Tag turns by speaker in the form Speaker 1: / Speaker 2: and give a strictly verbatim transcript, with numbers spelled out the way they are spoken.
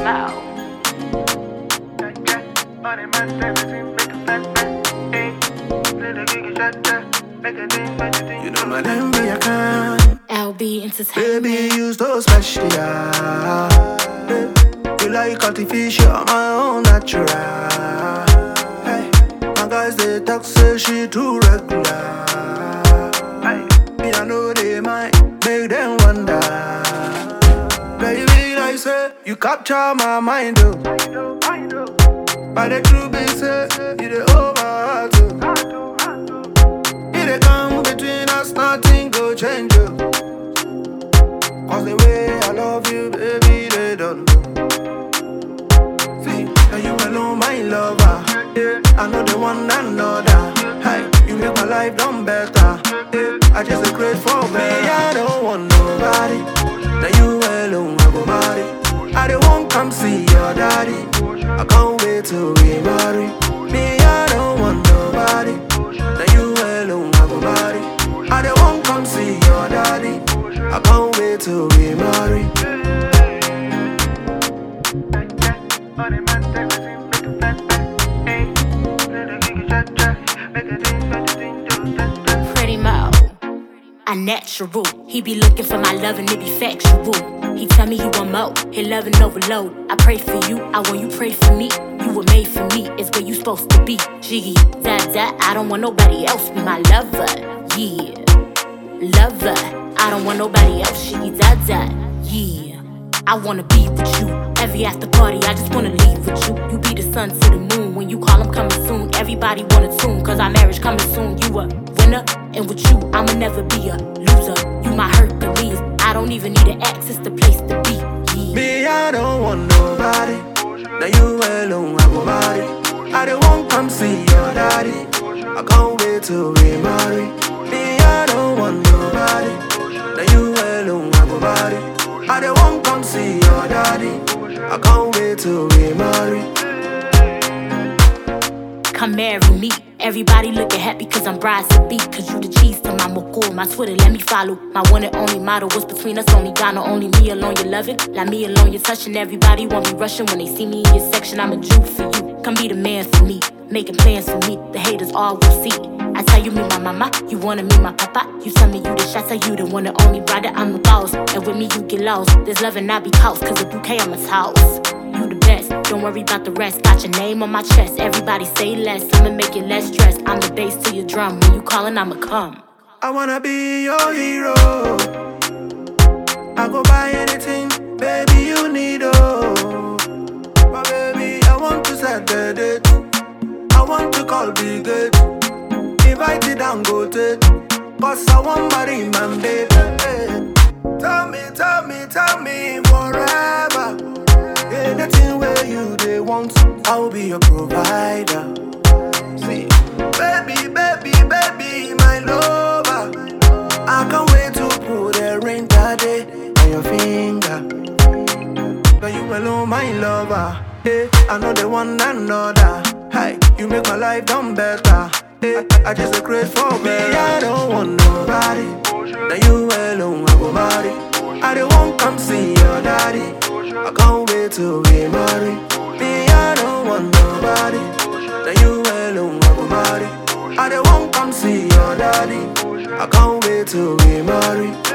Speaker 1: Mao.
Speaker 2: You know my name, but I can.
Speaker 1: L B Entertainment.
Speaker 2: Baby, you so special. Yeah. You like artificial, my own natural. Hey, my guys they talk say she too regular. Hey, me I know they might make them wonder. Baby, like say you capture my mind, oh. But the truth is say you the over too. They come between us, nothing go change you. Cause the way I love you, baby, they don't know. See, now you alone, my lover. Yeah, I know the one another. Hey, you make my life done better. Yeah, I just a great for me. I don't want nobody. Now you alone, I go marry. I don't want come see your daddy. I can't wait till we marry. Me, I don't want nobody. Now you alone, I go marry. I don't want come see your daddy. I can't wait till we marry.
Speaker 1: Freddie Mao. A natural. He be looking for my love and it be factual. He tell me he want more, he loving overload. I pray for you, I want you pray for me. You were made for me, it's where you supposed to be. Jiggy, da da, I don't want nobody else be my lover. Yeah, lover. I don't want nobody else. Jiggy, da da, yeah. I wanna be with you. Every after party, I just wanna leave with you. You be the sun to the moon. When you call, I'm coming soon. Everybody wanna tune, cause our marriage coming soon. You a winner, and with you, I'ma never be a loser. You my Hercules. I don't even need an ex, it's the place to be. Yeah.
Speaker 2: Me, I don't want nobody. Now you alone, I go marry. I don't want come see your daddy. I can't wait till we marry. Me, I don't want nobody. Now you alone, I go marry. I don't want come see your daddy. I can't wait till we marry.
Speaker 1: Come marry me. Everybody looking happy cause I'm bride to be. Cause you the cheese to my moko. My Twitter, let me follow. My one and only motto. What's between us, only God, not only me alone, you love it. Like me alone, you're touching. Everybody want me rushing. When they see me in your section, I'm a Jew for you. Come be the man for me. Making plans for me. The haters all will see. I tell you, me my mama. You wanna meet my papa. You tell me you the shots. Tell you the one and only brother. I'm the boss. And with me, you get lost. There's love and I be house. Cause a bouquet, I'm a house. You the best, don't worry about the rest. Got your name on my chest, everybody say less. I'ma make it less stressed. I'm the bass to your drum. When you callin', I'ma come.
Speaker 2: I wanna be your hero. I go buy anything, baby, you need, oh. But baby, I want to set the date. I want to call Big Gate. Invite it and go take. Cause I want marry my baby. Tell me, tell me, tell me forever. Anything where you they want, I'll be your provider. See, baby, baby, baby, my lover. I can't wait to put a ring today on your finger. Now you alone, my lover. Hey, I know the one another. Hey, you make my life done better. Hey, I just a great for me. I don't want nobody. Now you alone, I go marry. I don't want come see your daddy. I can't wait till we marry. Me, I don't want nobody. Now you alone, I go marry. I don't want come see your daddy. I can't wait till we marry.